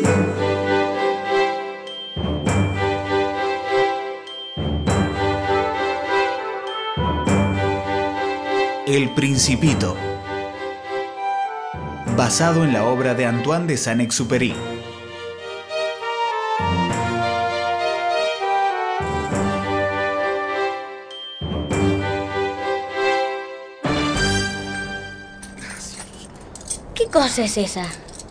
El Principito, basado en la obra de Antoine de Saint-Exupéry. ¿Qué cosa es esa?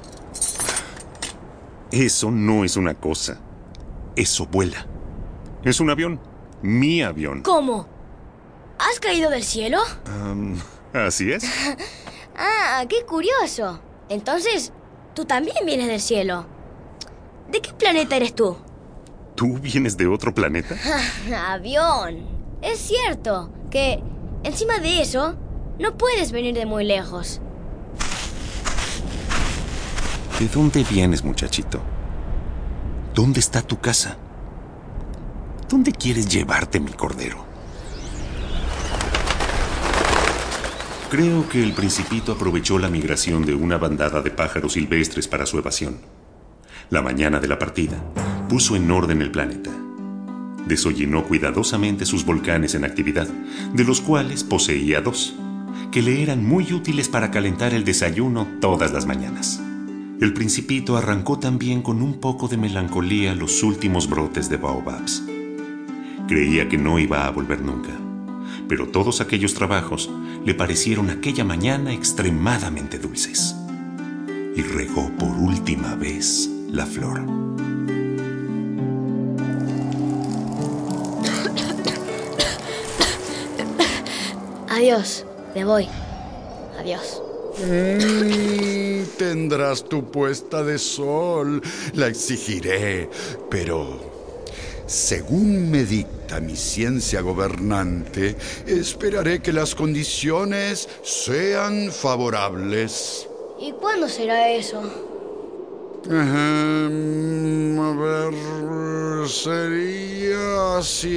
Eso no es una cosa. Eso vuela. Es un avión. Mi avión. ¿Cómo? ¿Has caído del cielo? Así es. Ah, qué curioso. Entonces, tú también vienes del cielo. ¿De qué planeta eres tú? ¿Tú vienes de otro planeta? Avión. Es cierto que, encima de eso, no puedes venir de muy lejos. ¿De dónde vienes, muchachito? ¿Dónde está tu casa? ¿Dónde quieres llevarte, mi cordero? Creo que el Principito aprovechó la migración de una bandada de pájaros silvestres para su evasión. La mañana de la partida, puso en orden el planeta. Desollinó cuidadosamente sus volcanes en actividad, de los cuales poseía 2, que le eran muy útiles para calentar el desayuno todas las mañanas. El Principito arrancó también con un poco de melancolía los últimos brotes de baobabs. Creía que no iba a volver nunca, pero todos aquellos trabajos le parecieron aquella mañana extremadamente dulces. Y regó por última vez la flor. Adiós, me voy. Adiós. Tendrás tu puesta de sol, la exigiré, pero según me dicta mi ciencia gobernante, esperaré que las condiciones sean favorables. ¿Y cuándo será eso? A ver, sería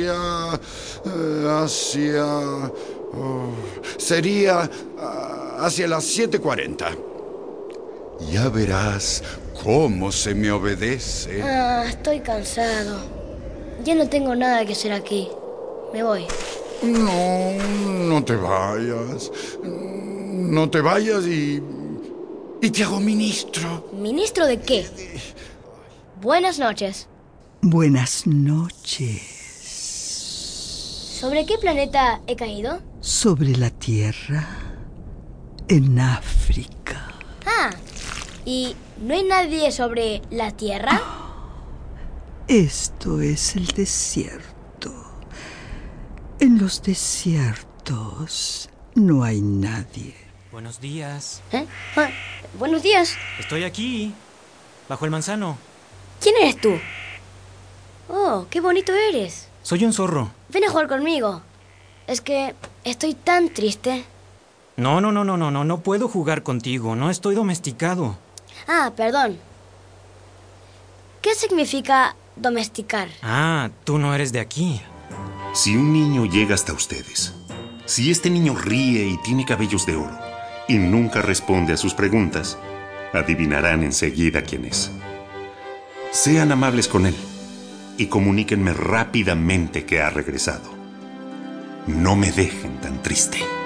sería hacia las 7:40. Ya verás cómo se me obedece. Estoy cansado. Ya no tengo nada que hacer aquí. Me voy. No te vayas. No te vayas y te hago ministro. ¿Ministro de qué? Buenas noches. Buenas noches. ¿Sobre qué planeta he caído? Sobre la Tierra, en África. ¿Y no hay nadie sobre la Tierra? Esto es el desierto. En los desiertos no hay nadie. Buenos días. Buenos días. Estoy aquí, bajo el manzano. ¿Quién eres tú? Oh, qué bonito eres. Soy un zorro. Ven a jugar conmigo. Es que estoy tan triste. No puedo jugar contigo. No estoy domesticado. Perdón. ¿Qué significa domesticar? Tú no eres de aquí. Si un niño llega hasta ustedes, si este niño ríe y tiene cabellos de oro y nunca responde a sus preguntas, adivinarán enseguida quién es. Sean amables con él y comuníquenme rápidamente que ha regresado. No me dejen tan triste.